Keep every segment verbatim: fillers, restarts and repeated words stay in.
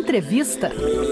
Entrevista.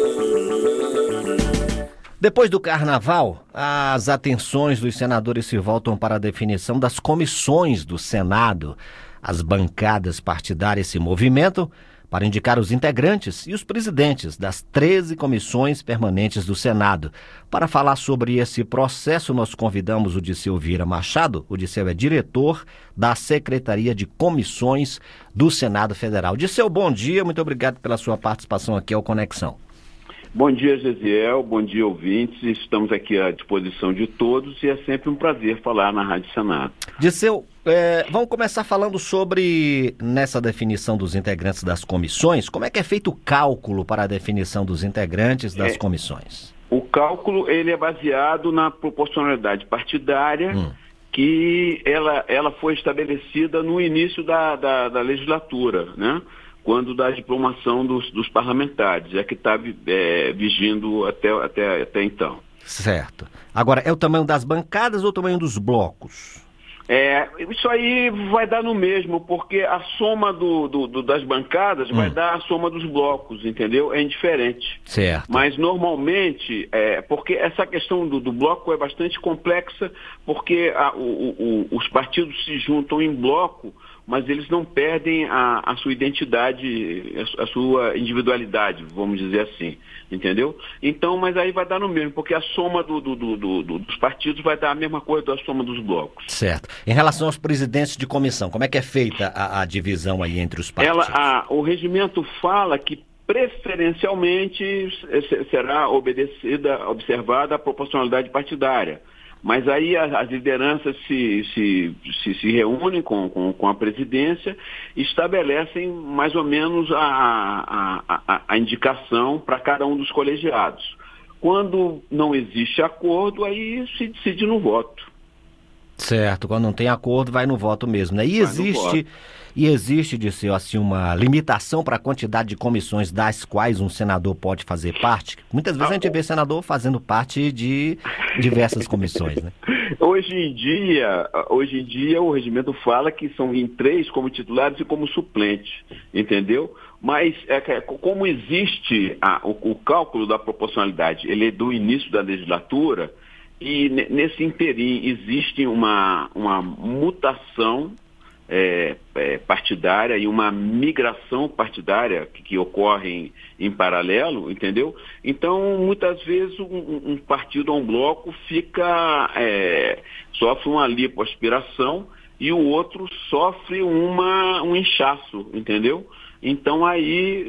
Depois do Carnaval, as atenções dos senadores se voltam para a definição das comissões do Senado. As bancadas partidárias se movimentam para indicar os integrantes e os presidentes das treze comissões permanentes do Senado. Para falar sobre esse processo, nós convidamos o Diceu Vieira Machado. O Diceu é diretor da Secretaria de Comissões do Senado Federal. Diceu, bom dia, muito obrigado pela sua participação aqui ao Conexão. Bom dia, Gesiel, bom dia, ouvintes. Estamos aqui à disposição de todos e é sempre um prazer falar na Rádio Senado. Diceu, é, vamos começar falando sobre, nessa definição dos integrantes das comissões, como é que é feito o cálculo para a definição dos integrantes das é, comissões? O cálculo ele é baseado na proporcionalidade partidária, hum. que ela, ela foi estabelecida no início da, da, da legislatura, né? Quando da diplomação dos, dos parlamentares, é que está é, vigindo até, até, até então. Certo. Agora, é o tamanho das bancadas ou o tamanho dos blocos? É, isso aí vai dar no mesmo, porque a soma do, do, do, das bancadas hum. vai dar a soma dos blocos, entendeu? É indiferente. Certo. Mas normalmente, é, porque essa questão do, do bloco é bastante complexa, porque a, o, o, os partidos se juntam em bloco, mas eles não perdem a, a sua identidade, a, a sua individualidade, vamos dizer assim, entendeu? Então, mas aí vai dar no mesmo, porque a soma do, do, do, do, dos partidos vai dar a mesma coisa da soma dos blocos. Certo. Em relação aos presidentes de comissão, como é que é feita a, a divisão aí entre os partidos? Ela, a, o regimento fala que preferencialmente será obedecida, observada a proporcionalidade partidária. Mas aí as lideranças se, se, se, se reúnem com, com, com a presidência e estabelecem mais ou menos a, a, a, a indicação para cada um dos colegiados. Quando não existe acordo, aí se decide no voto. Certo, quando não tem acordo, vai no voto mesmo, né? E existe, e existe, Diceu, assim, uma limitação para a quantidade de comissões das quais um senador pode fazer parte? Muitas vezes a gente vê senador fazendo parte de diversas comissões, né? Hoje em dia, hoje em dia o regimento fala que são em três como titulares e como suplentes, entendeu? Mas é, como existe a, o, o cálculo da proporcionalidade, ele é do início da legislatura, e nesse interim existe uma, uma mutação é, é, partidária e uma migração partidária que, que ocorre em, em paralelo, entendeu? Então, muitas vezes um, um partido ou um bloco fica, é, sofre uma lipoaspiração e o outro sofre uma, um inchaço, entendeu? Então aí,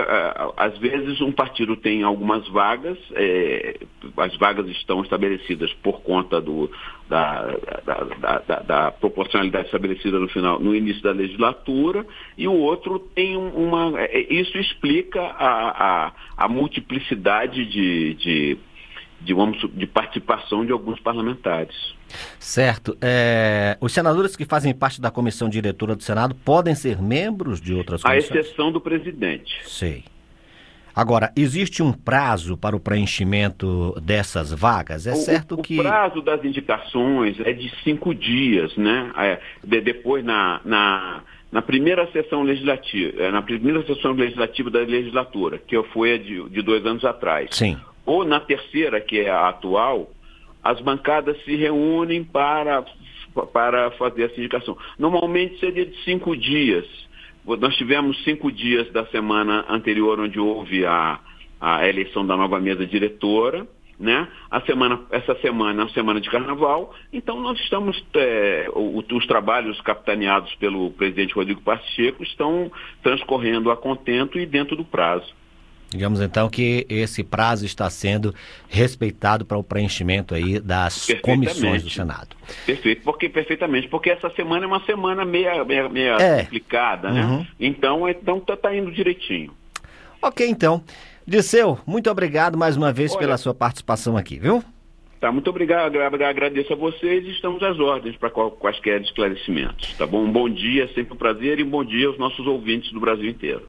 às vezes um partido tem algumas vagas, é, as vagas estão estabelecidas por conta do, da, da, da, da, da proporcionalidade estabelecida no final, no início da legislatura, e o outro tem uma. Isso explica a, a, a multiplicidade de, de, de, vamos, de participação de alguns parlamentares. Certo. É, os senadores que fazem parte da comissão diretora do Senado podem ser membros de outras comissões? À exceção do presidente. Sei. Agora, existe um prazo para o preenchimento dessas vagas? É o, certo o que... O prazo das indicações é de cinco dias, né? É, de, depois, na, na, na primeira sessão legislativa, na primeira sessão legislativa da legislatura, que foi a de, de dois anos atrás. Sim. Ou na terceira, que é a atual, as bancadas se reúnem para, para fazer essa indicação. Normalmente seria de cinco dias. Nós tivemos cinco dias da semana anterior, onde houve a, a eleição da nova mesa diretora, né? A semana, essa semana é a semana de carnaval, então nós estamos, é, os trabalhos capitaneados pelo presidente Rodrigo Pacheco estão transcorrendo a contento e dentro do prazo. Digamos então que esse prazo está sendo respeitado para o preenchimento aí das comissões do Senado. Perfeito, porque, perfeitamente, porque essa semana é uma semana meia, meia, meia é. complicada, né? Uhum. Então, então tá, tá indo direitinho. Ok, então. Diceu, muito obrigado mais uma vez Olha, pela sua participação aqui, viu? Tá, muito obrigado, agradeço a vocês e estamos às ordens para quaisquer esclarecimentos, tá bom? Um bom dia, sempre um prazer e um bom dia aos nossos ouvintes do Brasil inteiro.